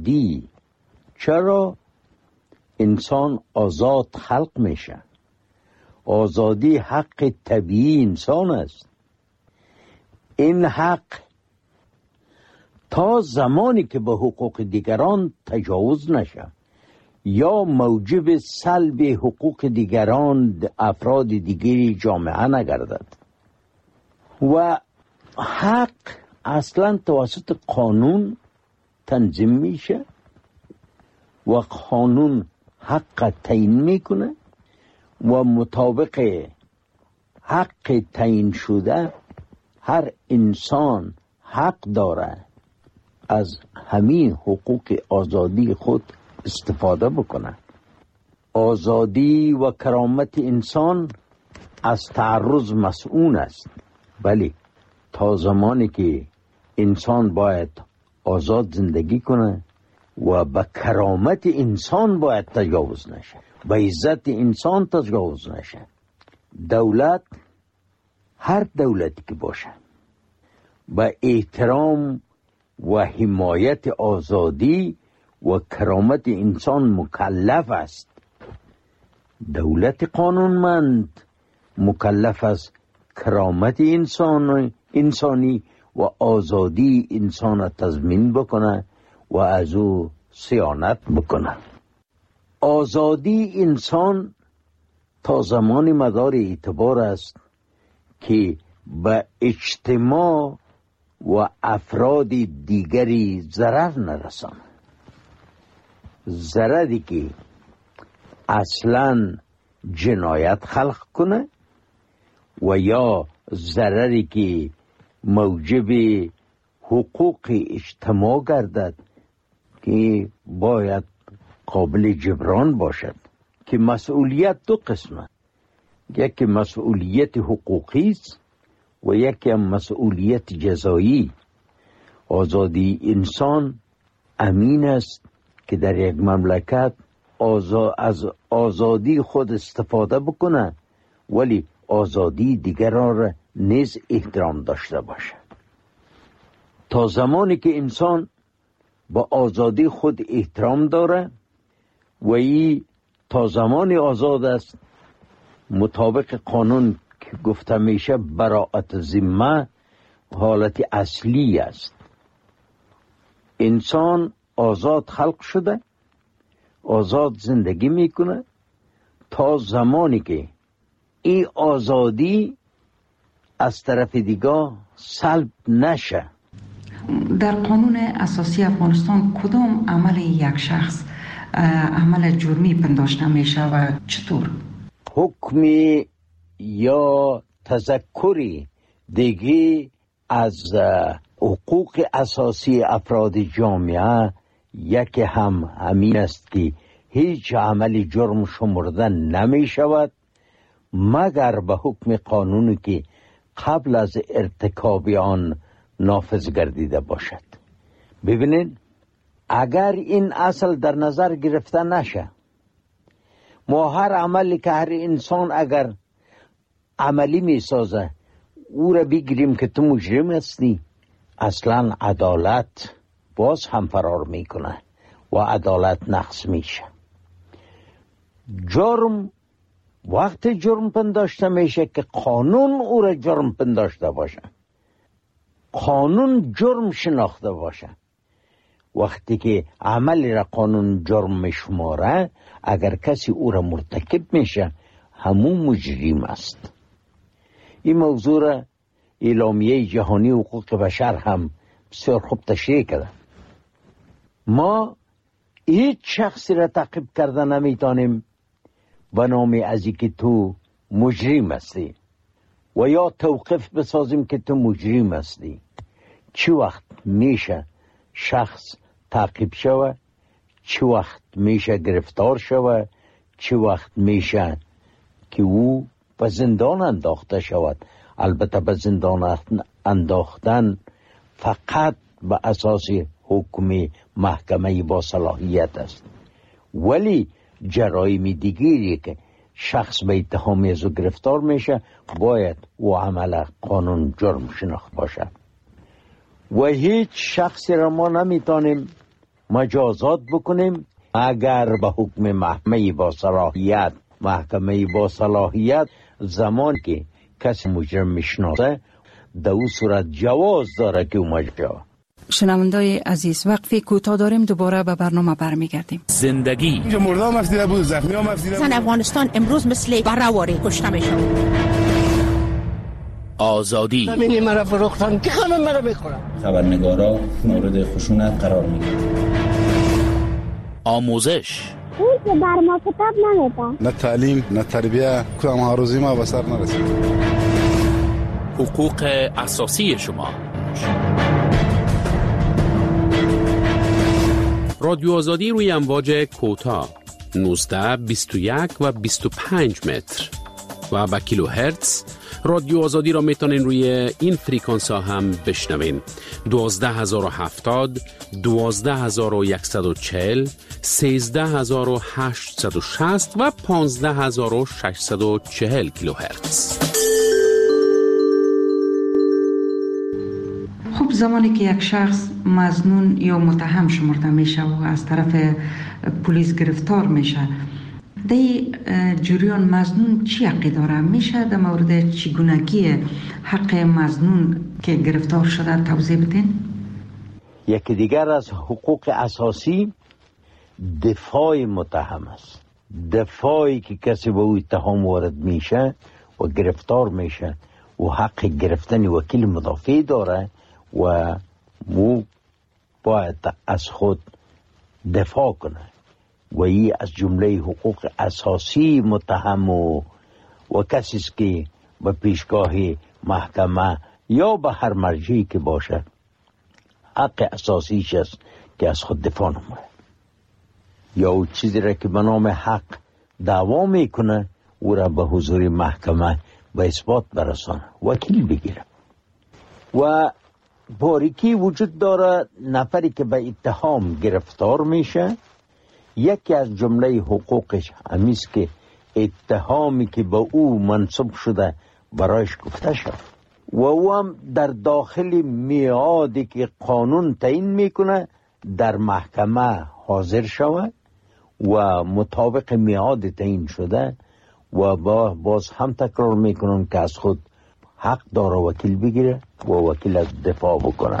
آزادی. چرا؟ انسان آزاد خلق میشه. آزادی حق طبیعی انسان است. این حق تا زمانی که به حقوق دیگران تجاوز نشه یا موجب سلب حقوق دیگران افراد دیگری جامعه نگردد. و حق اصلا توسط قانون تنظیم میشه و قانون حق تعیین میکنه و مطابق حق تعیین شده هر انسان حق داره از همین حقوق آزادی خود استفاده بکنه. آزادی و کرامت انسان از تعرض مسئول است، ولی تا زمانی که انسان باید آزاد زندگی کنه و به کرامت انسان باید تجاوز نشه، به عزت انسان تجاوز نشه. دولت، هر دولتی که باشه، به احترام و حمایت آزادی و کرامت انسان مکلف است. دولت قانونمند مکلف است کرامت انسانی و آزادی انسان را تضمین بکنه و از او صیانت بکنه. آزادی انسان تا زمان مدار اعتبار است که به اجتماع و افراد دیگری ضرر نرسانه. ضرری که اصلا جنایت خلق کنه و یا ضرری که موجب حقوق اجتماع گردد که باید قابل جبران باشد. که مسئولیت دو قسمه، یکی مسئولیت حقوقی است و یکی مسئولیت جزایی. آزادی انسان امین است که در یک مملکت از آزادی خود استفاده بکنه ولی آزادی دیگران را نیز احترام داشته باشه. تا زمانی که انسان با آزادی خود احترام داره و ای تا زمانی آزاد است، مطابق قانون که گفته میشه براءت ذمه حالت اصلی است. انسان آزاد خلق شده، آزاد زندگی میکنه تا زمانی که این آزادی از طرف دیگه سلب نشه. در قانون اساسی افغانستان کدام عمل یک شخص عمل جرمی پنداشته میشه و چطور؟ حکمی یا تذکری دیگه از حقوق اساسی افراد جامعه یکی همین است که هیچ عمل جرم شمرده نمی شود مگر به حکم قانونی که قبل از ارتکاب آن نافذ گردیده باشد. ببینید، اگر این اصل در نظر گرفته نشه، ما هر عملی که هر انسان اگر عملی می سازه او را بگیریم که تو مجرم هستی، اصلا عدالت باز هم فرار میکنه و عدالت نقص میشه. جرم وقت جرم پنداشته میشه که قانون او را جرم پنداشته باشه، قانون جرم شناخته باشه. وقتی که عملی را قانون جرم میشماره، اگر کسی او را مرتکب میشه همون مجرم است. این موضوع را اعلامیه جهانی حقوق بشر هم بسیار خوب تشریح کرده. ما هیچ شخصی را تعقیب کرده نمیتونیم به نام از اینکه تو مجرم هستی و یا توقیف بسازیم که تو مجرم هستی. چه وقت میشه شخص تعقیب شوه، چه وقت میشه گرفتار شوه، چه وقت میشه که او به زندان انداخته شود. البته به زندان انداختن فقط به اساس حکم محکمه با صلاحیت است، ولی جرایم دیگری که شخص به اتهام از او گرفتار میشه باید او عمل قانون جرم شناخت باشه و هیچ شخصی را ما نمیتونیم مجازات بکنیم اگر به حکم محکمه با صلاحیت زمان که کسی مجرم میشناسه در اون صورت جواز داره که او مجرم. شنوندای عزیز، وقفی کوتاه داریم، دوباره به برنامه برمیگردیم. زندگی اینجا مردم مفیده بود، زخمی ها مفیده بود. افغانستان امروز مثل برهواری کشته میشه. آزادی همینی مرا فروختن که همه مرا میخورن. خبرنگارا مورد خشونت قرار میگیرن. آموزش اون که بر ما کتاب نمیده. نه تعلیم نه تربیه، کدام ها روزی ما به سر نرسید. حقوق اساسی شما. رادیو آزادی روی امواج کوتاه 19 21 و 25 متر و با کیلو هرتز. رادیو آزادی را میتونین روی این فریکانس ها هم بشنوین. 12070 12140 13860 و 15640 کیلو هرتز. خب زمانی که یک شخص مظنون یا متهم شمرده میشه و از طرف پلیس گرفتار میشه، در جریان مظنون چی حقی داره؟ میشه در مورد چگونگی حق مظنون که گرفتار شده توضیح بدین؟ یکی دیگر از حقوق اساسی دفاع متهم است. دفاعی که کسی به او اتهام وارد میشه و گرفتار میشه و حق گرفتن وکیل مدافع داره و او باید از خود دفاع کنه و این از جمله حقوق اساسی متهم و کسی است که به پیشگاه محکمه یا به هر مرجعی که باشه حق اساسیش است که از خود دفاع نمونه یا او چیزی را که به نام حق دعوا میکنه او را به حضور محکمه به اثبات برسانه، وکیل بگیره. و باریکی وجود داره نفری که به اتهام گرفتار میشه، یکی از جمله حقوقش همیست که اتهامی که به او منسوب شده برایش گفته شد و او هم در داخل میعادی که قانون تعیین میکنه در محکمه حاضر شود و مطابق میعاد تعیین شده و باز هم تکرار میکنم که از خود حق داره وکیل بگیره و وکیل از دفاع بکنه.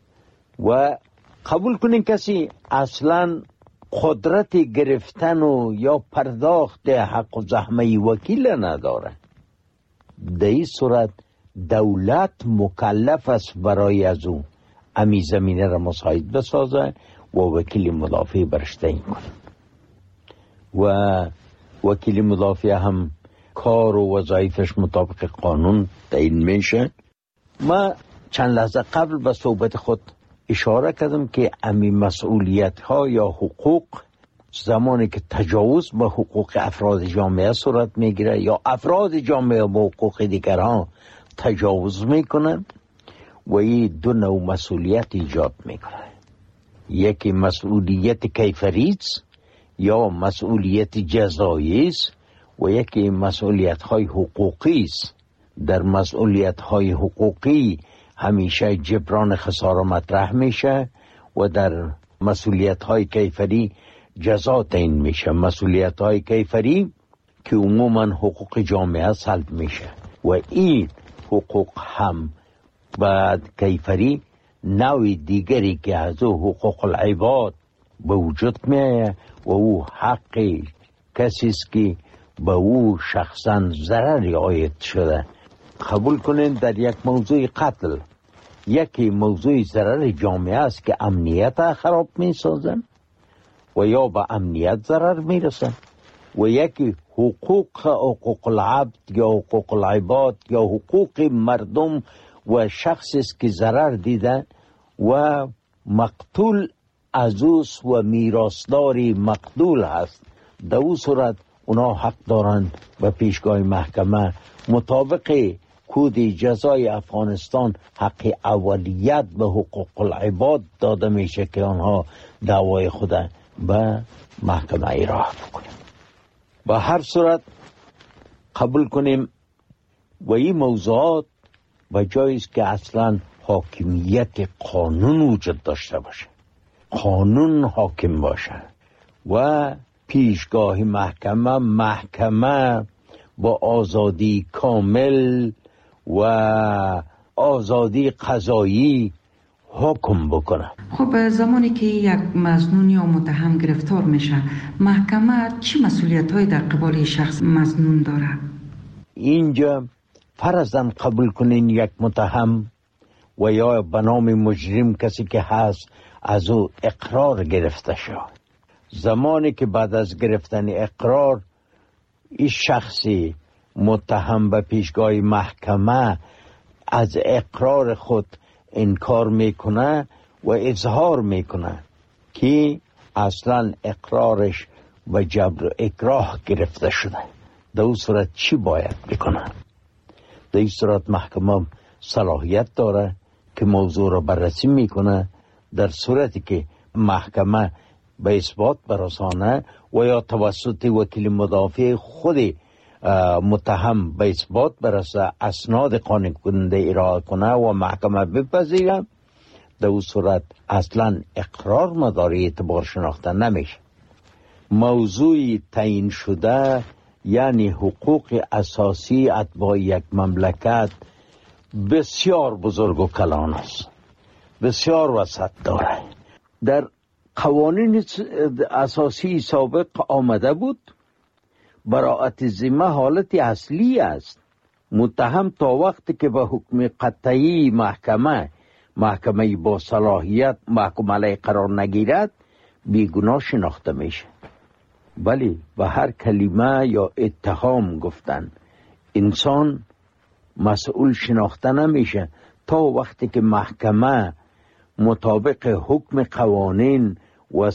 و قبول کنین کسی اصلا قدرت گرفتن و یا پرداخت حق و زحمه وکیل نداره، در این صورت دولت مکلف است برای از او امی زمینه را مساعد بسازه و وکیل مدافع برش تعیین کنه و وکیل مدافع هم کار و وظایفش مطابق قانون تعیین میشه. ما چند لحظه قبل به صحبت خود اشاره کردم که امی مسئولیت ها یا حقوق زمانی که تجاوز به حقوق افراد جامعه صورت میگیره یا افراد جامعه به حقوق دیگران تجاوز میکنن و این دو نوع مسئولیت ایجاد میکنه. یکی مسئولیت کیفری یا مسئولیت جزایی است و یکی مسئولیت های حقوقی است. در مسئولیت های حقوقی همیشه جبران خسارة مطرح میشه و در مسئولیت های کیفری جزا تعیین میشه. مسئولیت های کیفری که عموما حقوق جامعه سلب میشه و این حقوق هم بعد کیفری نوع دیگری که از حقوق العباد به وجود میه و او حق کسی است که به او شخصا ضرری عاید شده. قبول کنین در یک موضوع قتل یکی موضوع ضرر جامعه است که امنیت خراب می سازن و یا به امنیت ضرر می رسن و یکی حقوق العبد یا حقوق العباد یا حقوق مردم و شخصی است که ضرر دیده و مقتول عزوز و میراثداری مقتول هست. در اون صورت اونا حق دارند به پیشگاه محکمه مطابق کود جزای افغانستان حق اولیت به حقوق العباد داده میشه که آنها دعوای خود به محکمه ایراه بکنیم. به هر صورت قبول کنیم و این موضوعات و جاییست که اصلا حاکمیت قانون وجود داشته باشه قانون حاکم باشه و پیشگاه محکمه با آزادی کامل و آزادی قضایی حکم بکنه. خب زمانی که یک مظنون یا متهم گرفتار میشه، محکمه چی مسئولیت‌های در قبال شخص مظنون داره؟ اینجا فرضاً قبول کنین یک متهم و یا به نام مجرم کسی که هست از او اقرار گرفته شد. زمانی که بعد از گرفتن اقرار این شخصی متهم به پیشگاه محکمه از اقرار خود انکار میکنه و اظهار میکنه که اصلا اقرارش و جبر و اکراه گرفته شده، در اون صورت چی باید بکنه؟ در این صورت محکمه صلاحیت داره که موضوع را بررسی میکنه. در صورتی که محکمه به اثبات برسانه و یا توسط وکیل مدافع خود متهم به اثبات برسه، اسناد قانع کننده ارائه کنه و محکمه بپذیره، در اون صورت اصلا اقرار مداری اعتبار شناخته نمیشه. موضوع تعیین شده یعنی حقوق اساسی اتباع یک مملکت بسیار بزرگ و کلان است، بسیار وسعت داره. در قوانین اساسی سابق آمده بود براءت ذمه حالت اصلی است. متهم تا وقتی که به حکم قطعی محکمه با صلاحیت محکوم علیه قرار نگیرد بیگناه شناخته میشه. ولی به هر کلمه یا اتهام گفتن انسان مسئول شناخته نمیشه تا وقتی که محکمه مطابق حکم قوانین و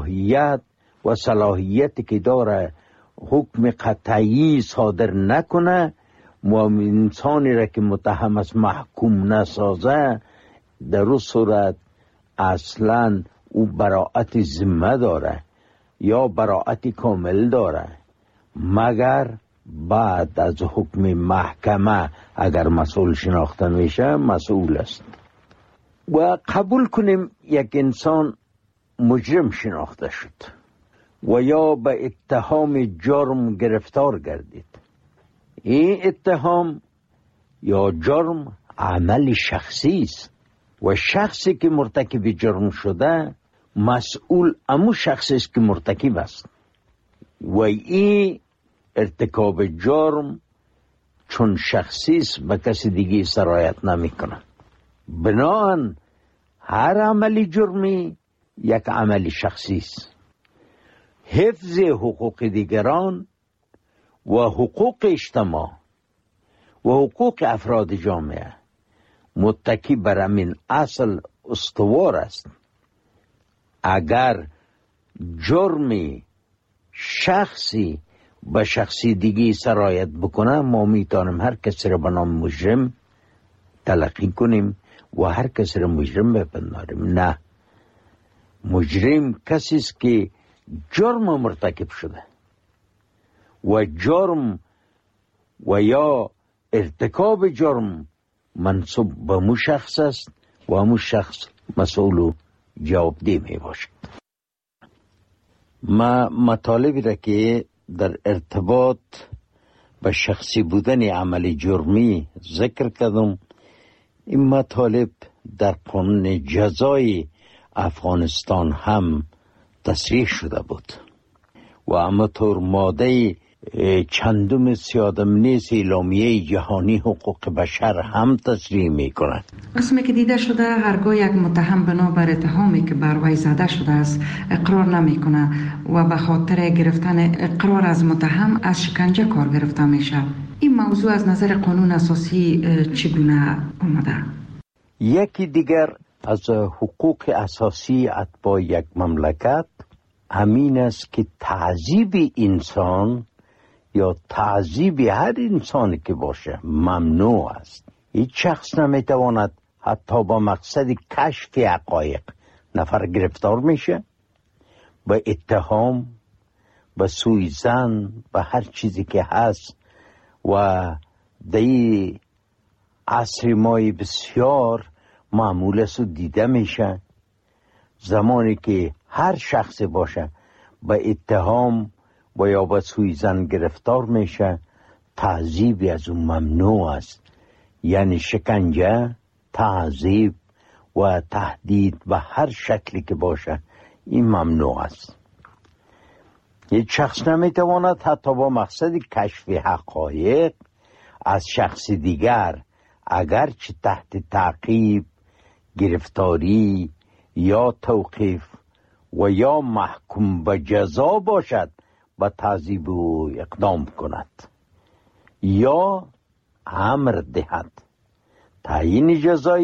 صلاحیتی که داره حکم قطعی صادر نکنه و انسانی را که متهم است محکوم نسازه، در اون صورت اصلا او براءت ذمه داره یا براءت کامل داره، مگر بعد از حکم محکمه اگر مسئول شناخته میشه مسئول است. و قبول کنیم یک انسان مجرم شناخته شد و یا به اتهام جرم گرفتار گردید. این اتهام یا جرم عمل شخصی است و شخصی که مرتکب جرم شده مسئول امو شخصی است که مرتکب است و این ارتکاب جرم چون شخصی است به کسی دیگه سرایت نمی کنه. بناهن هر عملی جرمی یک عمل شخصی است. حفظ حقوق دیگران و حقوق اجتماع و حقوق افراد جامعه متکی بر همین اصل استوار است. اگر جرمی شخصی به شخصی دیگی سرایت بکنه، ما میتونیم هر کسی را به نام مجرم تلقی کنیم و هر کسی را مجرم بپنداریم. نه، مجرم کسی است که جرم مرتکب شده و جرم و یا ارتکاب جرم منصوب به مو شخص است و مو شخص مسئول و جوابدeh می باشد. ما مطالبی را که در ارتباط به شخصی بودن عمل جرمی ذکر کردم، این مطالب در قانون جزای افغانستان هم تصریح شده بود و همانطور ماده چندم 31 اعلامیه جهانی حقوق بشر هم تصریح می کند. رسمی که دیده شده هرگاه یک متهم بنابر اتهامی که بر وی زده شده است اقرار نمی کنه و به خاطر گرفتن اقرار از متهم از شکنجه کار گرفته میشه. این موضوع از نظر قانون اساسی چگونه آمده؟ یکی دیگر از حقوق اساسی اتباع یک مملکت همین است که تعذیب انسان یا تعذیب هر انسانی که باشه ممنوع است. هیچ شخص نمیتواند حتی با مقصد کشف حقایق نفر گرفتار میشه به اتهام، به سوءظن، به هر چیزی که هست و دی عصر مای بسیار معمول است و دیده میشه. زمانی که هر شخصی باشه به اتهام و یا به سوی زن گرفتار میشه، تعذیبی از اون ممنوع است. یعنی شکنجه، تعذیب و تهدید به هر شکلی که باشه این ممنوع است. یک شخص نمیتواند حتی با مقصد کشف حقایق از شخص دیگر اگرچه تحت تعقیب، گرفتاری یا توقیف و یا محکوم به جزا باشد به تعذیب او اقدام کند یا امر دهد. تعیین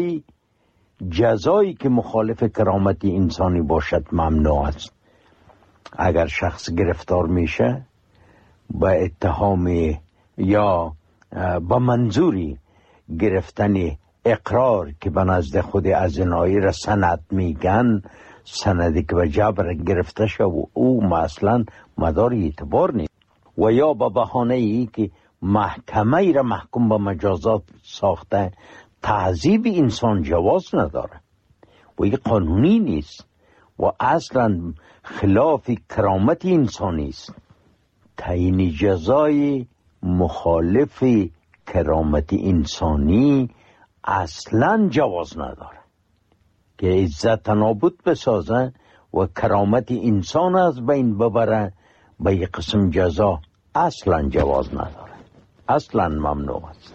جزایی که مخالف کرامت انسانی باشد ممنوع است. اگر شخص گرفتار میشه با اتهام یا با منظوری گرفتن اقرار که به نزد خود ازنایی را سند میگن، سندی که به جبر گرفته شد و او اصلا مدار اعتبار نیست، و یا با بهانه ای که محکمه ای را محکوم به مجازات ساخته، تعذیب انسان جواز نداره و این قانونی نیست و اصلا خلاف کرامت انسانی است. تعیین جزای مخالف کرامت انسانی اصلا جواز نداره که عزت نابود بسازه و کرامت انسان از بین ببره. به یک قسم جزا اصلا جواز نداره، اصلا ممنوع است.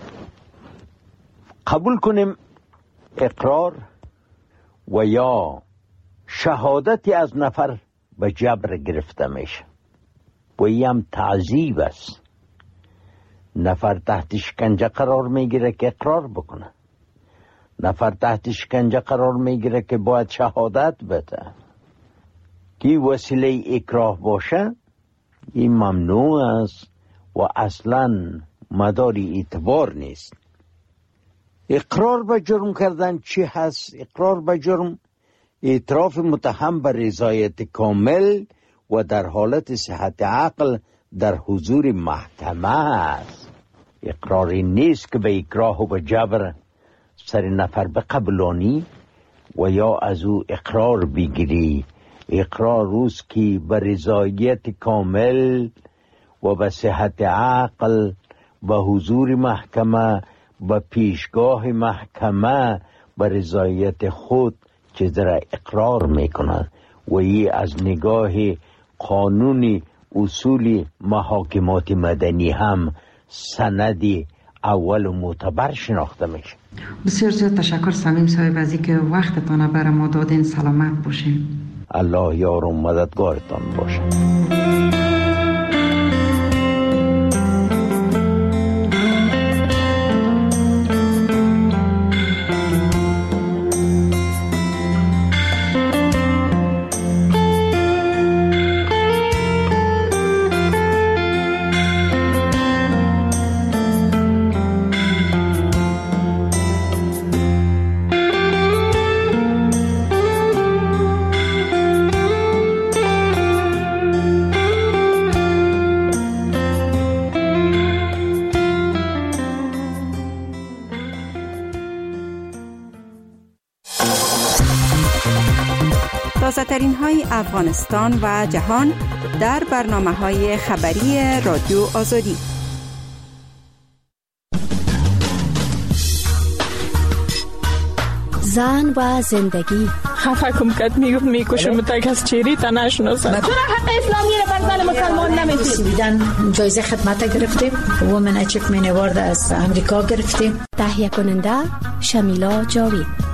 قبول کنیم اقرار و یا شهادتی از نفر به جبر گرفته میشه و این هم تعذیب است. نفر تحت شکنجه قرار میگیره که اقرار بکنه، نفر تحت شکنجه قرار میگیره که باید شهادت بده. که وسیله اکراه باشه این ممنوع است و اصلا مداری اعتبار نیست. اقرار به جرم کردن چی هست؟ اقرار به جرم اعتراف متهم به رضایت کامل و در حالت صحت عقل در حضور محکمه است. اقراری نیست که به اکراه و به جبر سر نفر بقبلانی و یا از او اقرار بگیری. اقرار روز که به رضایت کامل و به صحت عقل به حضور محکمه، به پیشگاه محکمه به رضایت خود چیز را اقرار میکنند و این از نگاه قانون اصول محاکمات مدنی هم سندی اول و معتبر شناخته میشه. بسیار زیاد تشکر صمیم صاحب از اینکه وقتتان برای ما دادین. سلامت باشین. الله یار و مددگارتان باشه. تازه‌ترین های افغانستان و جهان در برنامه‌های خبری رادیو آزادی. زن و زندگی. خفه کم کت میکشم تا کس چیری تا نشناسم. چرا حق اسلامی رو بر زن مسلمان نمیدید؟ سویدن جایزه خدمت گرفتیم. وومن اچیومنت اوارد از امریکا گرفتیم. تهیه کننده شمیلا جاوید.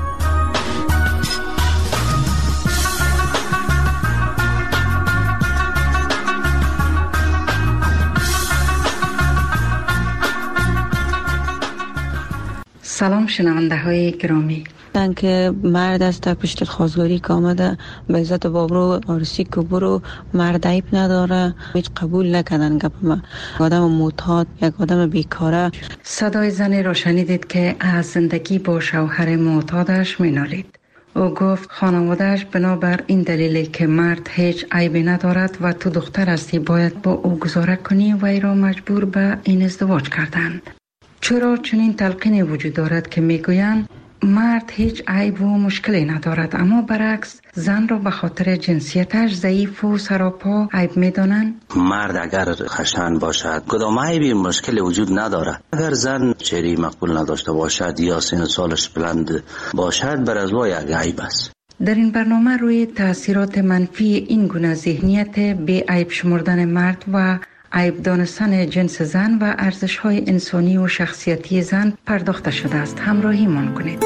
سلام شنونده های گرامی. که مرد است پشت خواستگاری که آمده به عزت بابرو آرسی که برو مرد عیب نداره، هیچ قبول نکردن گپ ما. آدم معتاد، یک آدم بیکاره. صدای زنی را شنیدید که از زندگی با شوهر معتادش مینالید. او گفت خانوادهش بنابر این دلیلی که مرد هیچ عیبی ندارد و تو دختر هستی باید با او گذاره کنی و ای را مجبور به این ازدواج کردند. چرا چنین تلقینی وجود دارد که میگویند مرد هیچ عیب و مشکلی ندارد، اما برعکس زن را به خاطر جنسیتش ضعیف و سراپا عیب می‌دانند. مرد اگر خشن باشد کدام عیبی مشکلی وجود ندارد. اگر زن چهره مقبول نداشته باشد یا سن سالش بلند باشد بر از وای یک عیب است. در این برنامه روی تاثیرات منفی این گونه ذهنیت بی عیب شمردن مرد و عیب دانستن جنس زن و ارزش‌های انسانی و شخصیتی زن پرداخته شده است. همراهی من کنید.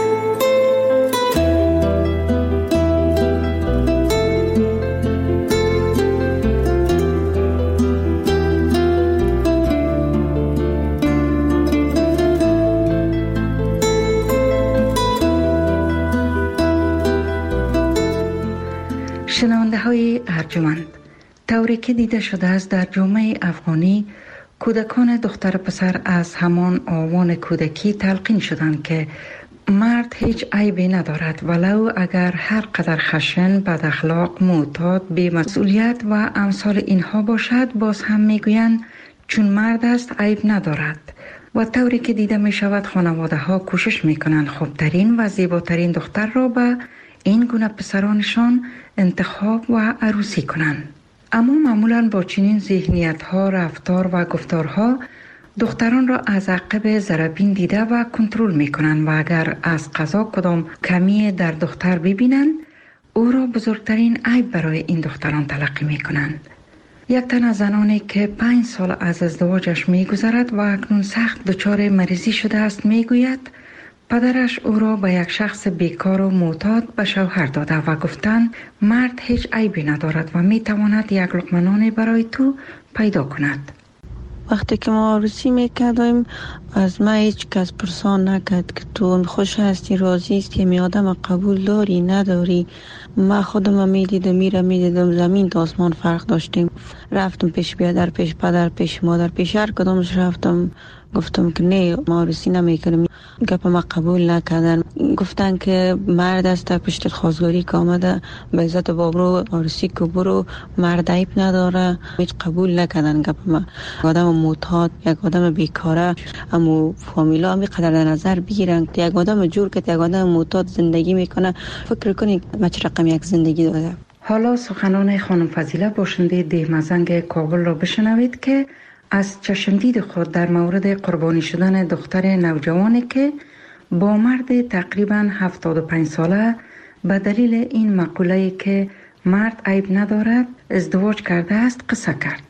شنونده های ارجمند، طوری که دیده شده است در جامعه افغانی کودکان دختر پسر از همان آوان کودکی تلقین شدند که مرد هیچ عیبی ندارد، ولو اگر هر قدر خشن، بد اخلاق، معتاد، بی مسئولیت و امثال اینها باشد باز هم میگویند چون مرد است عیب ندارد. و طوری که دیده می شود خانواده ها کوشش می کنند خوبترین و زیباترین دختر را به این گونه پسرانشان انتخاب و عروسی کنند. اما معمولاً با چنین ذهنیت ها، رفتار و گفتارها دختران را از عقب ضربین دیده و کنترل می کنند و اگر از قضا کدام کمی در دختر ببینند او را بزرگترین عیب برای این دختران تلقی می کنند. یک تن از زنانی که 5 سال از ازدواجش می گذرد و اکنون سخت دچار مریضی شده است می گوید پدرش او را به یک شخص بیکار و معتاد به شوهر داده و گفتند مرد هیچ عیبی ندارد و می تواند یک لقمه نان برای تو پیدا کند. وقتی که ما عروسی میکردیم از ما هیچ کس پرسان نکرد که تو خوش هستی، راضی هستی، می آدم قبول داری نداری. ما خودم میدیدم زمین تا آسمان فرق داشتیم. رفتم پیش بیادر، پیش پدر، پیش مادر، پیش هر کدامش رفتم گفتم که نه ما عروسی نمیکنیم. گپ ما قبول نکردن، گفتن که مرد است پشت خواستگاری که آمده به عزت بابرو عروسی که برو، مرد عیب نداره. هیچ قبول نکردن گپ ما. آدم معتاد، یک آدم بیکاره، اما فامیلا هم قدر در نظر بگیرن که یک آدم جور که یک آدم معتاد زندگی میکنه فکر کنید ما چه رقم یک زندگی داده. حالا سخنان خانم فضیله باشنده دهمزنگ کابل را بشنوید که از چشمدید خود در مورد قربانی شدن دختر نوجوانی که با مرد تقریباً 75 ساله به دلیل این مقوله که مرد عیب ندارد ازدواج کرده است قصه کرد.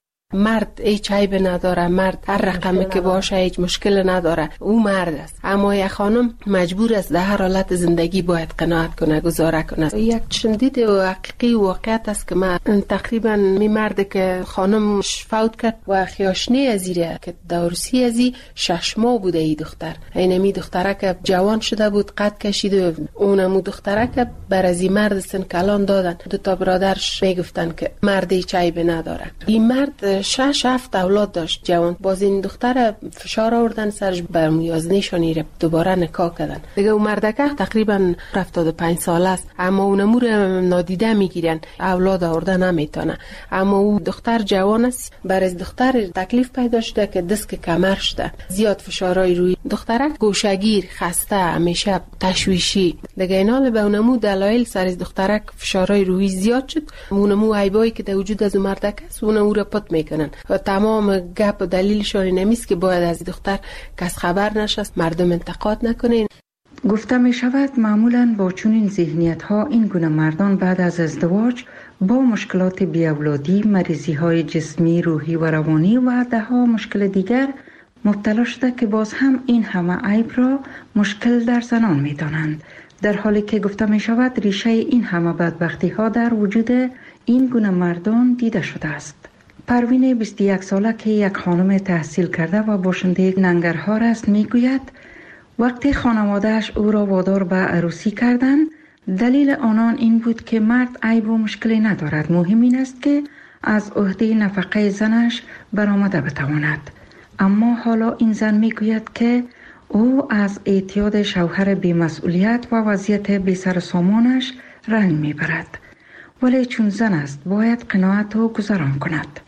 مرد هیچ عیب نداره، مرد هر رقمی که باشه هیچ مشکل نداره، او مرد است. اما یک خانم مجبور است در هر حالت زندگی باید قناعت کنه، گزاره کنه. یک شدید و حقیقی واقعیت است که من تقریبا می مرد که خانم فوت کرد و خیاشنی ازیره که دورسی ازی 6 ماه بوده ای دختر. اینمی دختره که جوان شده بود قد کشید و اونمو دختره که بر ازی مرد سن کلان دادن. 2 برادرش میگفتن که مرد هیچ عیب نداره. این مرد 6-7 اولاد داشت جوان. باز این دختر فشار آوردن سرش برمیازنیشانی رو دوباره نکاح کردن. دیگه اون مردکه تقریبا 75 ساله است، اما اونمو رو نادیده میگیرن، اولاد آورده نمیتونه. اما او دختر جوان است، بر از دختر تکلیف پیدا شده که دست کمر شده، زیاد فشارای روی دخترک، گوشگیر، خسته، همیشه تشویشی. دیگه اینا به اونمو دلایل سر از دخترک فشارای روی زیاد شد. اونمو عیبایی که در وجود از مردکه است اونمو رو پت میکنن و تمام گپ و دلیلشون نمیست که باید از دختر کس خبر نشست، مردم انتقاد نکنین. گفته می شود معمولاً با چنین ذهنیت ها این گونه مردان بعد از ازدواج با مشکلات بیاولادی، مریضی های جسمی، روحی و روانی و دهها مشکل دیگر مبتلا شده که باز هم این همه عیب را مشکل در زنان می دانند، در حالی که گفته می شود ریشه این همه بدبختی ها در وجود این گونه مردان دیده شده است. پروین 21 ساله که یک خانم تحصیل کرده و باشنده ننگرهار است میگوید وقتی خانواده‌اش او را وادار به عروسی کردند دلیل آنان این بود که مرد عیب و مشکلی ندارد، مهم این است که از عهده نفقه زنش برآمده بتواند. اما حالا این زن میگوید که او از اعتیاد شوهر بی‌مسئولیت و وضعیت بی سر و سامانش رنج میبرد، ولی چون زن است باید قناعت و گذران کند.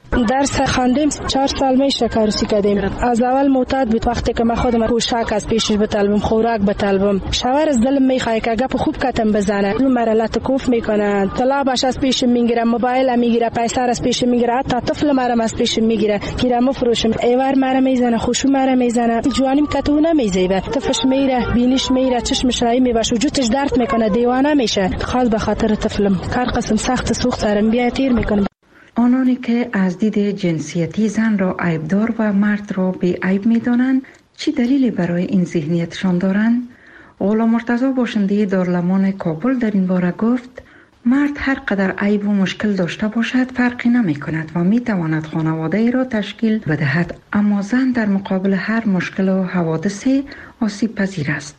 درس خواندیم 4 سال میشه که عروسی کردیم. از اول معتاد بود. وقتی که من خودم پوشاک از پیشش بطلبم، خوراک بطلبم، شوهر از دلم میخواد که گپ خوب کتم بزنه، اون مرحله کوف میکنه، طلبش از پیش میگیره، موبایل میگیره، پیسه از پیش میگیره، حتی طفل مرا از پیش میگیره، گیرم مفروشم، ایوار مرا میزنه، خوشو مرا میزنه، جوانیم کتو نمیزیبه، طفلش میره، بینیش میره، چشمش رای میباشه، وجودش درد میکنه، دیوانه میشه. خاص به خاطر طفلم کار قسم سخت سوخت سرم بیا تیر میکنه. آنانی که از دید جنسیتی زن را عیبدار و مرد را بی عیب می‌دانند، چی دلیلی برای این ذهنیتشان دارند؟ غلام مرتضی باشنده دارالمان کابل در این باره گفت: مرد هر قدر عیب و مشکل داشته باشد فرقی نمی کند و می تواند خانواده ای را تشکیل بدهد، اما زن در مقابل هر مشکل و حوادثی آسیب پذیر است.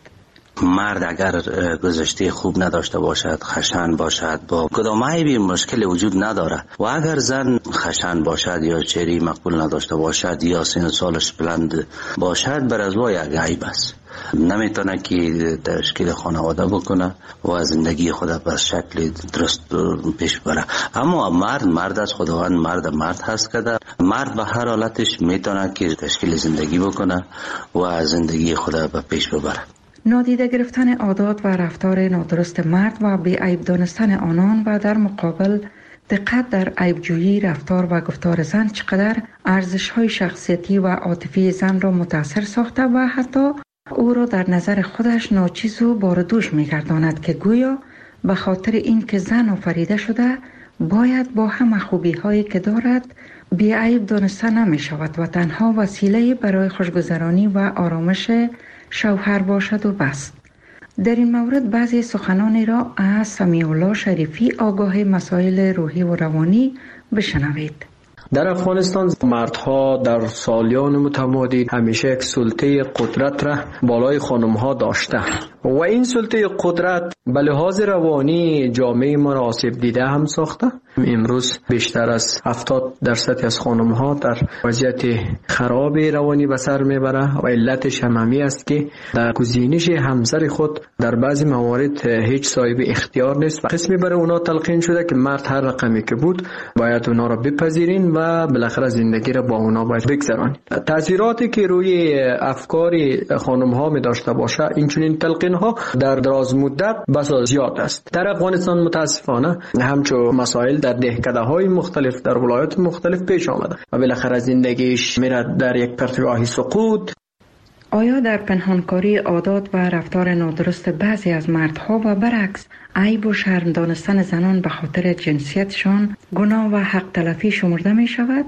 مرد اگر گذشته خوب نداشته باشد، خشن باشد، با کدام عیبی مشکل وجود نداره، و اگر زن خشن باشد یا چهره مقبول نداشته باشد یا سن سالش بلند باشد، بر از وای یک عیب است. نمیتونه که تشکیل خانواده بکنه و زندگی خود به شکل درست پیش بره. اما مرد از خداوند مرد هست که مرد به هر حالتش میتونه که تشکیل زندگی بکنه و زندگی خود به پیش ببره. نادیده گرفتن عادات و رفتار نادرست مرد و بی عیب دانستن آنان و در مقابل دقت در عیبجویی رفتار و گفتار زن چقدر ارزش‌های شخصیتی و عاطفی زن را متاثر ساخته و حتی او را در نظر خودش ناچیز و باردوش می‌گرداند که گویا به خاطر این که زن آفریده شده باید با همه خوبی‌هایی که دارد بی عیب دانسته نمی‌شود و تنها وسیله برای خوشگذرانی و آرامش شوهر باشد و بس. در این مورد بعضی سخنانی را از سمیع الله شریفی آگاه مسائل روحی و روانی بشنوید. در افغانستان مردها در سالیان متمادی همیشه یک سلطه قدرت را بالای خانمها داشته و این سلطه قدرت به لحاظ روانی جامعه ما را آسیب دیده هم ساخته. امروز بیشتر از 70% از خانمها در وضعیت خراب روانی به سر میبره و علتش همین است که در گزینش همسر خود در بعضی موارد هیچ صاحب اختیار نیست و قسمی برای اونا تلقین شده که مرد هر رقمی که بود باید اونا را بپذیرین و بالاخره زندگی را با اونا باید بگذرانید. تاثیراتی که روی افکار خانمها می داشته باشه این چنین تلقین ها در دراز مدت بسا زیاد است. در افغانستان متاسفانه همچون مسائل در دهکده های مختلف در ولایات مختلف پیش آمده و بالاخره زندگیش میره در یک پرتگاهی سقوط. آیا در پنهانکاری عادات و رفتار نادرست بعضی از مردها و برعکس عیب و شرم دانستن زنان به خاطر جنسیتشان گناه و حق تلفی شمرده می شود؟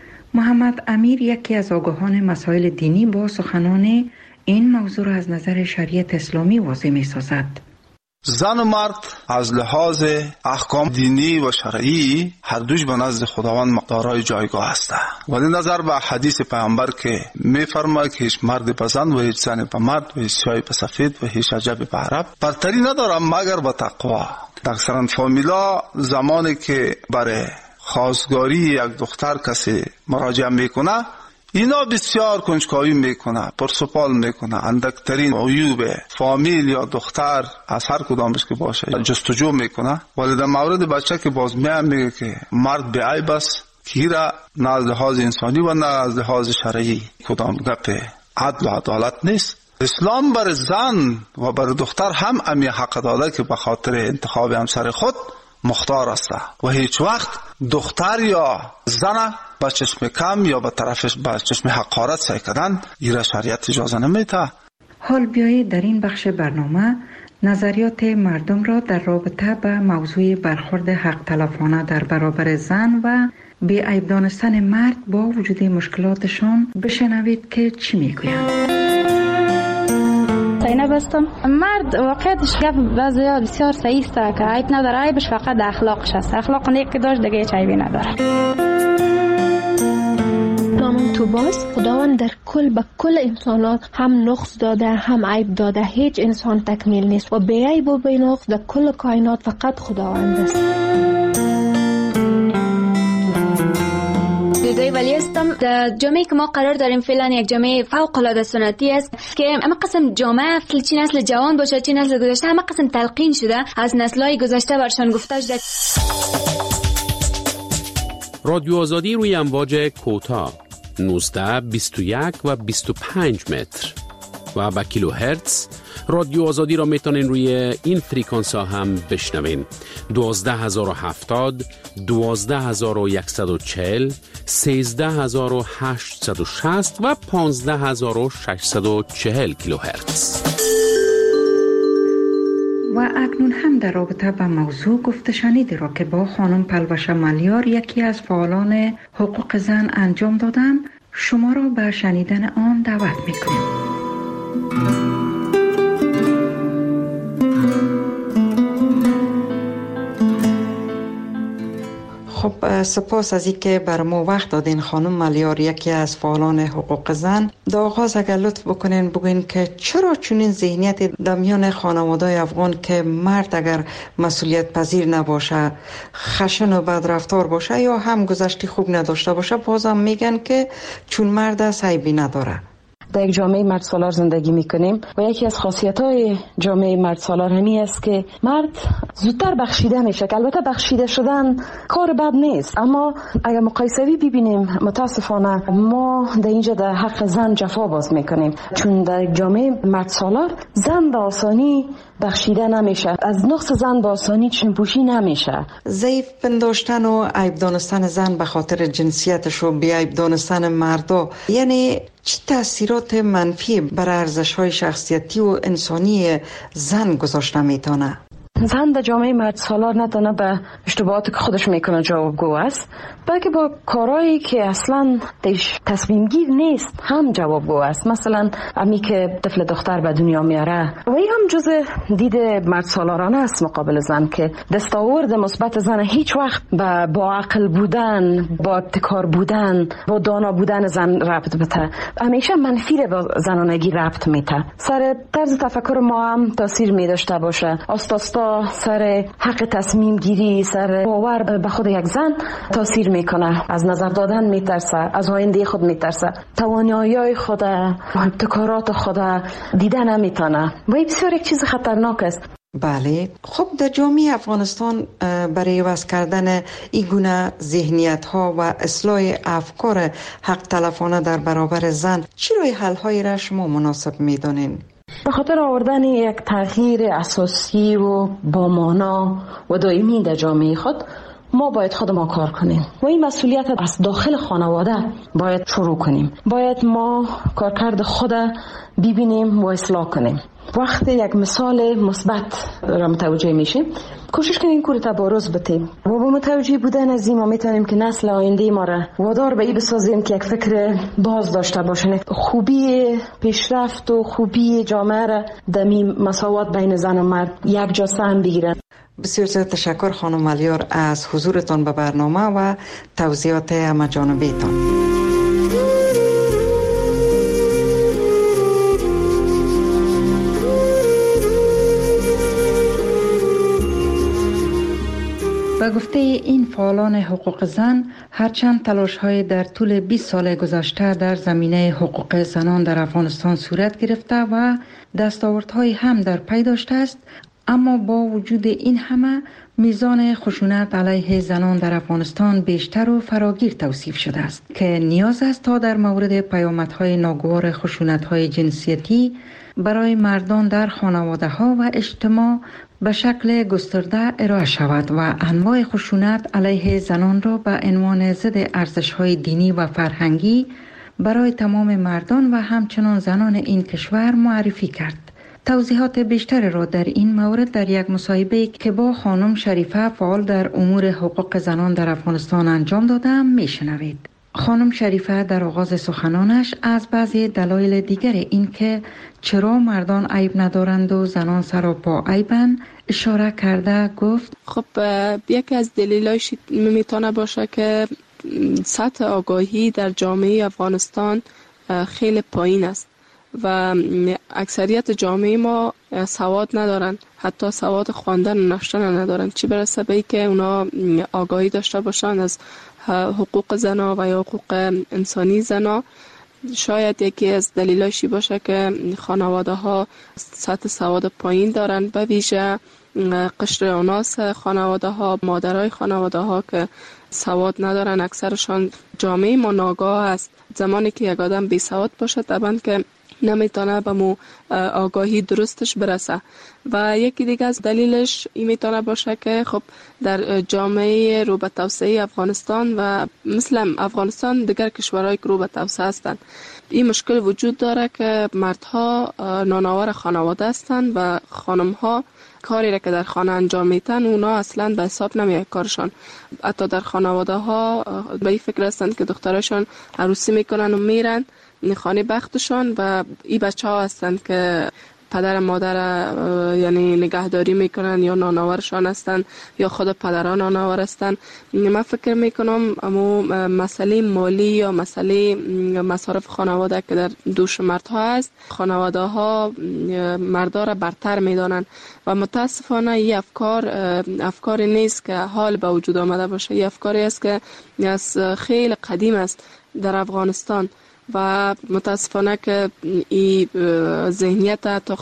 محمد امیر یکی از آگاهان مسائل دینی با سخنان این موضوع را از نظر شریعت اسلامی واضح می سازد. زن و مرد از لحاظ احکام دینی و شرعی هر دوش به نزد خداوند دارای جایگاه هستند. ولی نظر به حدیث پیامبر که می‌فرماید که هیچ مرد به زن و هیچ زن به مرد و هیچ سیاه به سفید و هیچ عجب به عرب برتری ندارد مگر به تقوا. اکثرا فامیلا زمانی که برای خواستگاری یک دختر کسی مراجعه میکنه اینا بسیار کنجکاوی میکنه، پرسپال میکنه، اندکترین عیوب فامیل یا دختر از هر کدامش که باشه جستجو میکنه. ولی در مورد بچه که باز میگه که مرد به عیب است که را نه از لحاظ انسانی و نه از لحاظ شرعی کدام گپ عدل و عدالت نیست. اسلام بر زن و بر دختر هم امی حق داده که به خاطر انتخاب همسر خود مختار است و هیچ وقت دختر یا زن با چشم کم یا با طرفش با چشم حقارت سعی کردن ایره شریعت اجازه نمیده. حال بیایید در این بخش برنامه نظریات مردم را در رابطه با موضوع برخورد حق تلفانه در برابر زن و بی عیب دانستن مرد با وجود مشکلاتشان بشنوید که چی میگویند. نبستم. مرد واقعیتش گفت بعضیا بسیار صحیح است که عیب نداره، عیبش فقط اخلاقش است. اخلاق نیک که داشت دیگه هیچ عیبی نداره. نامم توباس. خداوند در به کل انسانات هم نقص داده هم عیب داده. هیچ انسان تکمیل نیست و بی عیب و بی نقص در کل کائنات فقط خداوند است. دوی ولی هستم. در جامعه که ما قرار داریم فعلا یک جامعه فوق العاده سنتی است که همه قسم جامعه چه نسل جوان باشه چه نسل گذشته همه قسم تلقین شده، از نسل‌های گذشته برشان گفته شده. رادیو آزادی روی امواج کوتاه 19 21 و 25 متر و با کیلو هرتز رادیو آزادی را میتونین روی این فریکانس ها هم بشنوین. 12070 12140 13860 و 15640 کیلو هرتز. و اکنون هم در رابطه با موضوع گفته شنیده را که با خانم پلوشه ملیار، یکی از فعالان حقوق زن، انجام دادم، شما را به شنیدن آن دعوت میکنیم. خب سپاس از اینکه بر ما وقت دادین خانم ملیار، یکی از فعالان حقوق زن. در آغاز اگر لطف بکنین بگوین که چرا چنین ذهنیت در میان خانواده‌های افغان که مرد اگر مسئولیت پذیر نباشه، خشن و بدرفتار باشه یا هم گذشته خوب نداشته باشه، بازم میگن که چون مرد است عیبی نداره؟ در یک جامعه مرد سالار زندگی میکنیم و یکی از خاصیت‌های جامعه مرد سالار همی است که مرد زودتر بخشیده میشه. البته بخشیده شدن کار بد نیست، اما اگر مقایسوی ببینیم متاسفانه ما در اینجا در حق زن جفا باز میکنیم، چون در یک جامعه مرد سالار زن به آسانی بخشیده نمیشه، از نقص زن به آسانی چشم‌پوشی نمیشه. ضعیف پنداشتن و عیب دانستن زن به خاطر جنسیتش و بی عیب دانستن مردا، یعنی چه تأثیرات منفی بر ارزش‌های شخصیتی و انسانی زن گذاشته میتونه؟ زن در جامعه مرد سالار نه تنها به اشتباهاتی که خودش میکنه جوابگو است، بلکه با کارهایی که اصلا تصمیم گیر نیست هم جوابگو است. مثلا امی که طفل دختر به دنیا میاره و این هم جز دید مرد سالارانه است مقابل زن، که دستاورد مثبت زن هیچ وقت با عقل بودن، با ابتکار بودن، با دانا بودن زن ربط بده، همیشه منفی رو با زنانگی ربط میده. سر طرز تفکر ما هم تاثیر میداشته باشه، آستا سر حق تصمیم گیری، سر باور به خود یک زن تاثیر میکنه، از نظر دادن میترسه، از آینده خود میترسه، توانایی خود، ابتکارات خود دیدن نمیتونه و این بسیار یک چیز خطرناک است. بله، خب در جامعه افغانستان برای عوض کردن این گونه ذهنیت ها و اصلاح افکار حق تلفانه در برابر زن چه روی حل هایی را شما مناسب میدونین؟ به خاطر آوردن یک تغییر اساسی و با مانا و دائمی در جامعه خود، ما باید خود ما کار کنیم و این مسئولیت از داخل خانواده باید شروع کنیم. باید ما کارکرد خود ببینیم و اصلاح کنیم. وقتی یک مثال مثبت را متوجه میشیم، کوشش کنیم کور تبارز بتیم و با متوجه بودن از این ما میتونیم که نسل آینده ما را وادار به این بسازیم که یک فکر باز داشته باشن، خوبی پیشرفت و خوبی جامعه را در مساوات بین زن و مرد یک جا سهم بگیرن. بسیار زیاد تشکر خانم ملیار از حضورتان به برنامه و توضیحات همه‌جانبه‌تان. به گفته این فعالان حقوق زن، هرچند تلاش‌های در طول 20 سال گذشته در زمینه حقوق زنان در افغانستان صورت گرفته و دستاوردهای هم در پی داشته است، اما با وجود این همه میزان خشونت علیه زنان در افغانستان بیشتر و فراگیر توصیف شده است که نیاز است تا در مورد پیامدهای ناگوار خشونت‌های جنسیتی برای مردان در خانواده‌ها و اجتماع به شکل گسترده ارائه شود و انواع خشونت علیه زنان را به عنوان ضد ارزش‌های دینی و فرهنگی برای تمام مردان و همچنان زنان این کشور معرفی کرد. توضیحات بیشتر را در این مورد در یک مصاحبه که با خانم شریفه فعال در امور حقوق زنان در افغانستان انجام دادم میشنوید. خانم شریفه در آغاز سخنانش از بعضی دلایل دیگر این که چرا مردان عیب ندارند و زنان سراپا عیبند اشاره کرده گفت: خب یکی از دلایلش میتونه باشه که سطح آگاهی در جامعه افغانستان خیلی پایین است و اکثریت جامعه ما سواد ندارن، حتی سواد خواندن و نوشتن ندارن، چه برسه به که اونا آگاهی داشته باشن از حقوق زنا و یا حقوق انسانی زنا. شاید یکی از دلایلش باشه که خانواده ها سطح سواد پایین دارن، به ویژه قشر اوناس خانواده ها، مادرای خانواده ها که سواد ندارن، اکثرشان جامعه ما ناگاه است. زمانی که یک آدم بی سواد باشه طبعا که نمیتونه به مو آگاهی درستش برسه. و یکی دیگه از دلیلش این میتونه باشه که خب در جامعه رو به توسعه افغانستان و مثل افغانستان دیگر کشورهای که رو به توسعه هستند، این مشکل وجود داره که مردها نانآور خانواده هستند و خانمها کاری را که در خانه انجام میتن اونا اصلا به حساب نمیاد کارشان. حتی در خانواده ها به این فکر هستند که دخترشان عروسی میکنن و میرن خانه بختشان و این بچه ها هستند که پدر مادر یعنی نگهداری میکنن یا نانآورشان هستند یا خود پدران نانآور هستند. من فکر میکنم اما مسئله مالی یا مسئله مصارف خانواده که در دوش مردها هست، خانواده ها مردا را برتر میدانند و متاسفانه این افکاری نیست که حال به وجود آمده باشه. این افکاری است که از خیلی قدیم است در افغانستان و متاسفانه که این ذهنیت تا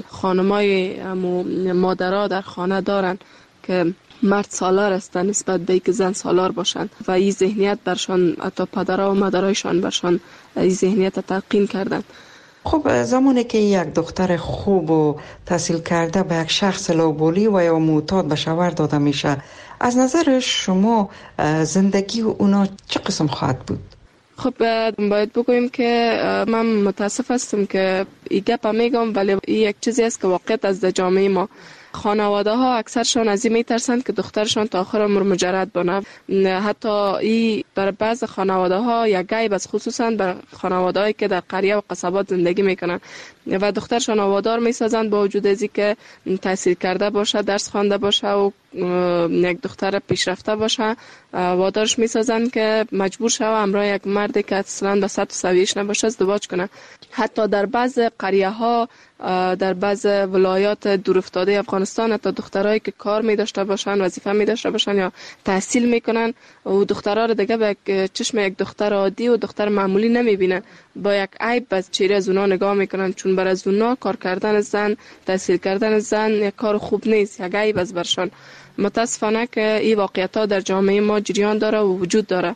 خانمای مادرها در خانه دارن که مرد سالار هستند نسبت به اینکه زن سالار باشند و این ذهنیت برشان حتی پدرها و مادرایشان برشان این ذهنیت تلقین کردند. خب زمانی که یک دختر خوب و تحصیل کرده به یک شخص لوبولی و یا معتاد به شوهر داده میشه، از نظر شما زندگی اونا چه قسم خواهد بود؟ خب باید بگویم که من متاسف هستم که این گپ میگم، ولی این یک چیزی است که واقعیت از جامعه ما. خانواده ها اکثرشان از این میترسند که دخترشان تا آخر عمر مجرد بانه. حتی این بر بعض خانواده ها یک عیب است، خصوصا بر خانواده هایی که در قریه و قصبات زندگی میکنن و دخترشان وادار میسازند با وجود از اینکه تحصیل کرده باشه، درس خوانده باشه و یک دختر پیشرفته باشه، وادارش میسازند که مجبور شوه همراه یک مردی که اصلا به سطح سویش نباشه ازدواج کنه. حتی در بعض قریه ها، در بعض ولایات دورافتاده افغانستان، حتی دخترایی که کار می داشته باشن، وظیفه می داشته باشن یا تحصیل میکنن و دخترها رو دیگه به چشم یک دختر عادی و دختر معمولی نمی بینن، با یک عیب از چهره از اونا نگاه میکنن، چون برای از اونا کار کردن زن، تحصیل کردن زن یک کار خوب نیست، یک عیب از برشان. متاسفانه که این واقعیت ها در جامعه ما جریان داره و وجود داره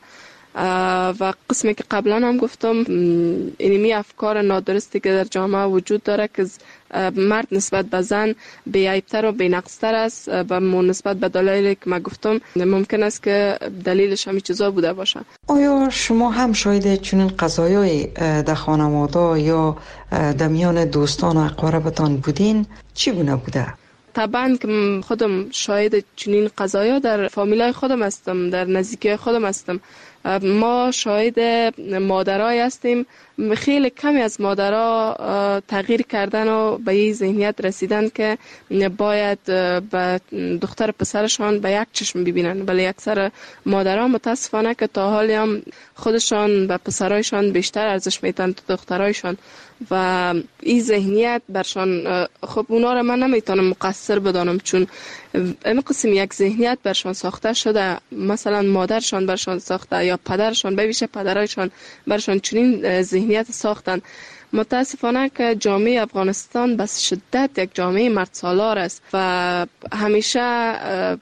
و قسمی که قبلا هم گفتم اینمی افکار نادرستی که در جامعه وجود داره که مرد نسبت به زن بی‌عیب‌تر و بی‌نقص‌تر است و نسبت به دلایلی که من گفتم ممکن است که دلیلش همین چیزا بوده باشه. آیا شما هم شاید چنین قضایای در خانواده یا در میان دوستان و اقاربتان بودین؟ چگونه بوده؟ طبعا که خودم شاهد چنین قضایا در فامیلای خودم هستم، در نزدیکی خودم هستم. ما شاهد مادرای هستیم، خیلی کمی از مادرها تغییر کردن و به این ذهنیت رسیدن که باید به دختر پسرشان به یک چشم ببینن، ولی اکثر مادرها متاسفانه که تا حالی هم خودشان به پسرایشان بیشتر ارزش میدن تا دخترایشان و این ذهنیت برشان، خب اونا را من نمیتونم مقصر بدانم، چون این قسم یک ذهنیت برشان ساخته شده، مثلا مادرشان برشان ساخته یا پدرشان، به ویژه پدرایشان برشان چنین ذهنیت ساختن. متاسفانه که جامعه افغانستان به شدت یک جامعه مرد سالار است و همیشه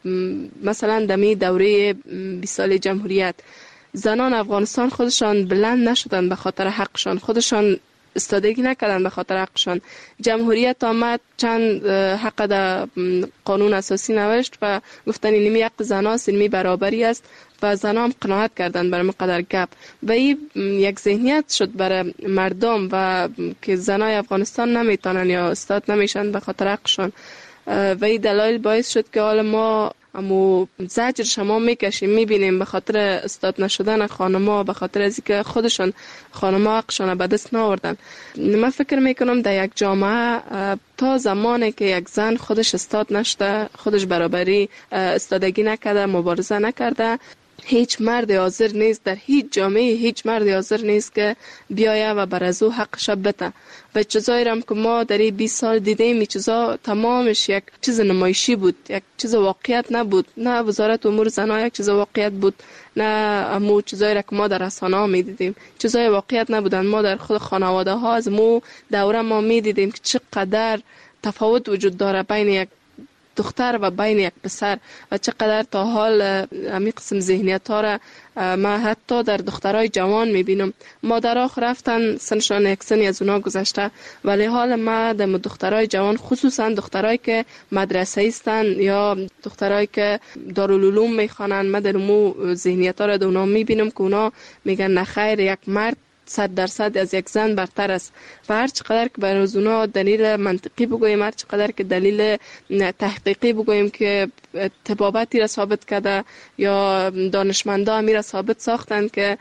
مثلا دمی دوره 20 سال جمهوریت زنان افغانستان خودشان بلند نشدن به خاطر حقشان، خودشان استادگی نکردن به خاطر حقشان. جمهوریت آمد، چند حق در قانون اساسی نوشت و گفتن اینمی حق زناست، اینمی برابری است و زنان هم قناعت کردن برای مقدر گپ و این یک ذهنیت شد برای مردم و که زنای افغانستان نمیتونن یا استاد نمیشن به خاطر حقشان و این دلایل باعث شد که حالا ما امو زجر شما میکشیم، میبینیم به خاطر استاد نشدن خانما، به خاطر از اینکه خودشان خانما حقشان به دست ناوردن. من فکر میکنم در یک جامعه تا زمانی که یک زن خودش استاد نشده، خودش برابری استادگی نکرده، مبارزه نکرده، هیچ مرد حاضر نیست در هیچ جامعه، هیچ مرد حاضر نیست که بیایه و بر از او حقش بده. و چیزایی هم که ما در این 20 سال دیدیم، این چیزا تمامش یک چیز نمایشی بود، یک چیز واقعیت نبود. نه وزارت امور زنان یک چیز واقعیت بود، نه امو چیزایی که ما در رسانه ها میدیدیم چیزای واقعیت نبودن. ما در خود خانواده ها از مو دوره ما میدیدیم که چقدر تفاوت وجود داره بین یک دختر و بین یک پسر و چقدر تا حال همین قسم ذهنیت ها را ما حتی در دخترای جوان میبینم. مادرها رفتن سنشان یک سنی از اونا گذشته، ولی حال ما در دخترای جوان، خصوصا دخترایی که مدرسه ایستن یا دخترایی که دارالعلوم میخوانن، ما در مو ذهنیت ها را در اونا میبینم که اونا میگن نخیر، یک مرد 100% از یک زن برتر است. و هر چقدر که برای اونا دلیل منطقی بگوییم، هر چقدر که دلیل تحقیقی بگوییم که طبابتی را ثابت کرده یا دانشمندا همی را ثابت ساختن که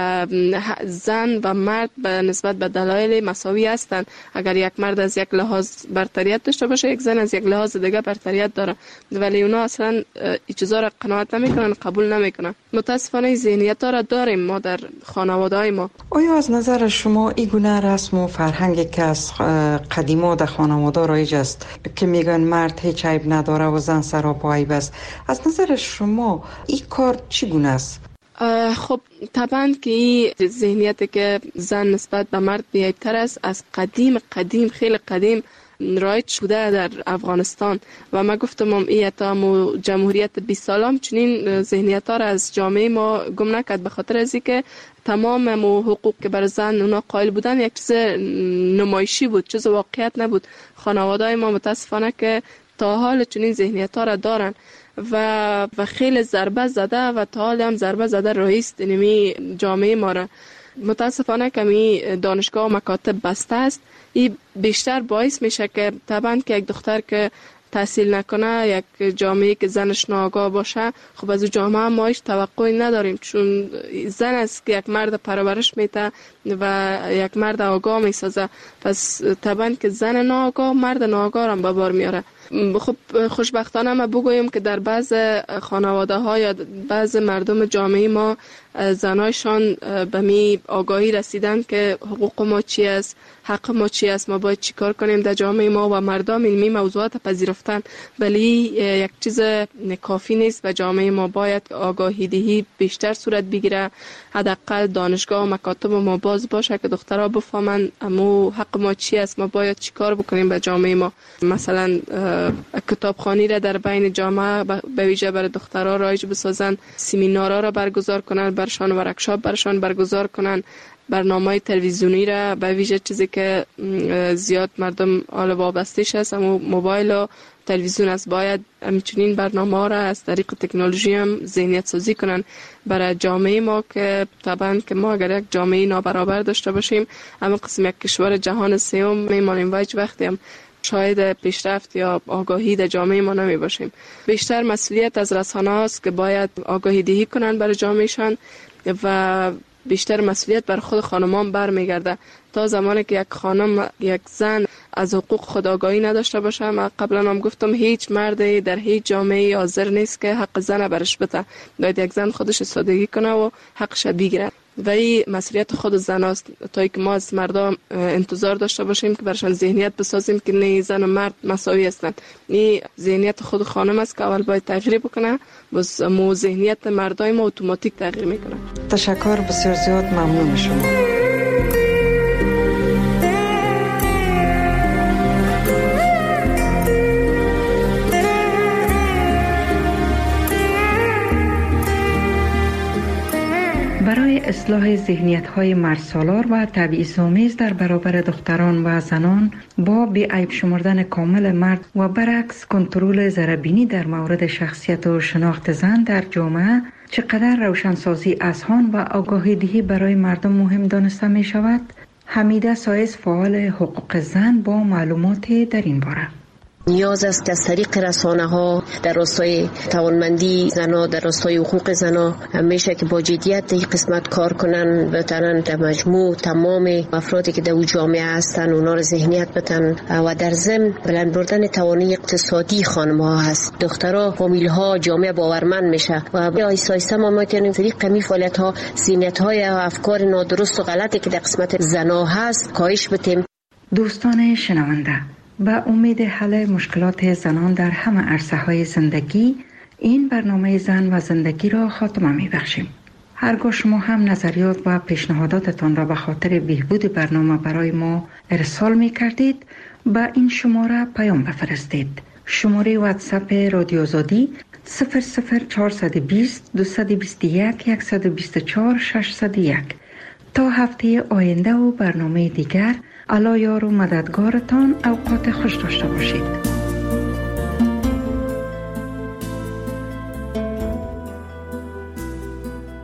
زن و مرد به نسبت به دلایل مساوی هستند. اگر یک مرد از یک لحاظ برتریت داشته باشه، یک زن از یک لحاظ دیگه برتریت داره، ولی اونا اصلا این چیزا را قناعت نمیکنن، قبول نمیکنن. متاسفانه ذهنیت ها را داریم ما در خانواده‌های ما. آیا از نظر شما این گونه رسم و فرهنگی که از قدیما در خانواده رایج است که میگن مرد هیچ عیب نداره و زن سراپا عیب است، از نظر شما این کار چگونه است؟ خب طبعا که این ذهنیتی که زن نسبت به مرد بی‌عیب‌تر است از قدیم خیلی قدیم رایج شده در افغانستان و ما گفتم این تا جمهوریت 20 سالم چنین ذهنیت ها را از جامعه ما گم نکرد، به خاطر از اینکه تمام حقوق که بر زن اونا قائل بودن یک چیز نمایشی بود، چیز واقعیت نبود. خانواده‌های ما متاسفانه که تا حال چنین ذهنیت ها را دارن و خیلی ضربه زده و تا حال هم ضربه زده رئیس نمی جامعه ما را. متاسفانه کمی دانشگاه و مکاتب بسته است. این بیشتر باعث میشه که طبعا که یک دختر که تحصیل نکنه، یک جامعه که زنش ناآگاه باشه، خب از جامعه ما هیچ توقعی نداریم، چون زن است که یک مرد پرورش میده و یک مرد آگاه میسازه. پس طبعا که زن ناآگاه مرد ناآگاه هم به بار میاره. خب خوشبختانه ما بگوییم که در بعض خانواده ها یا بعض مردم جامعه ما زنایشان به می آگاهی رسیدن که حقوق ما چی است، حق ما چی است، ما باید چی کار کنیم در جامعه ما و مردم علمی موضوعات پذیرفتن. ولی یک چیز کافی نیست و جامعه ما باید آگاهی دهی بیشتر صورت بگیره. حداقل دانشگاه و مکاتب ما باز باشه که دخترها بفهمن امو حق ما چی است، ما باید چی کار بکنیم به جامعه ما. مثلا کتابخوانی را در بین جامعه به ویژه برای دخترها رایج بسازن، سمینارها را برگزار کنن، برشان ورکشاپ برشان برگزار کنن، برنامه تلویزیونی را به ویژه چیزی که زیاد مردم حال وابسته‌اش است، اما موبایل و تلویزیون است، باید همچنین برنامه را از طریق تکنولوژی هم ذهنیت سازی کنن برای جامعه ما که طبعا که ما اگر یک جامعه نابرابر داشته باشیم، اما قسم یک کشور جهان سوم میمانیم و هیچ وقتی هم شاید پیشرفت یا آگاهی در جامعه ما نمی باشیم. بیشتر مسئولیت از رسانه است که باید آگاهی دهی کنن برای جامعهشان و بیشتر مسئولیت بر خود خانمان برمیگرده. تا زمانی که یک خانم، یک زن از حقوق خود آگاهی نداشته باشه، من قبلا هم گفتم هیچ مردی در هیچ جامعه حاضر نیست که حق زن برش بده. باید یک زن خودش سادگی کنه و حقش بگیره و این مسئولیت خود زن است. تا که ما از مردم انتظار داشته باشیم که برشان ذهنیت بسازیم که نه زن و مرد مساوی هستند. این ذهنیت خود خانم است که اول باید تغییر بکنه، بس مو ذهنیت مردای ما اتوماتیک تغییر میکنه. تشکر بسیار زیاد، ممنون شما. برای اصلاح ذهنیت‌های مردسالار و تبعیض‌آمیز در برابر دختران و زنان با بی‌عیب شمردن کامل مرد و برعکس کنترل ضرربینی در مورد شخصیت و شناخت زن در جامعه، چقدر روشنسازی اذهان و آگاهی دهی برای مردم مهم دانسته می شود؟ حمیده سایز، فعال حقوق زن، با معلومات در این باره. نیاز است که از طریق رسانه ها در راستای توانمندی زنها، در راستای حقوق زنها همیشه که با جدیت این قسمت کار کنن، بتونن در مجموع تمام افرادی که در جامعه هستن اونا رو ذهنیت بدن و در ضمن بلند بردن توانایی اقتصادی خانم ها هست. دخترها، فامیل ها، جامعه باورمند میشه و آیسته آیسته ما میتونیم طریق می فعالیت ها ذهنیت های افکار نادرست و غلطی که در قسمت زنها هست کاهش بدیم. دوستان شنونده، با امید حل مشکلات زنان در همه عرصه‌های زندگی، این برنامه زن و زندگی را خاتمه می‌بخشیم. هرگاه شما هم نظریات و پیشنهاداتتان را به خاطر بهبود برنامه برای ما ارسال می‌کردید، با این شماره پیام بفرستید. شماره واتساپ رادیو آزادی 00420 221 124 601. تا هفته آینده و برنامه دیگر، الله یار و مددگارتان. اوقات خوش داشته باشید.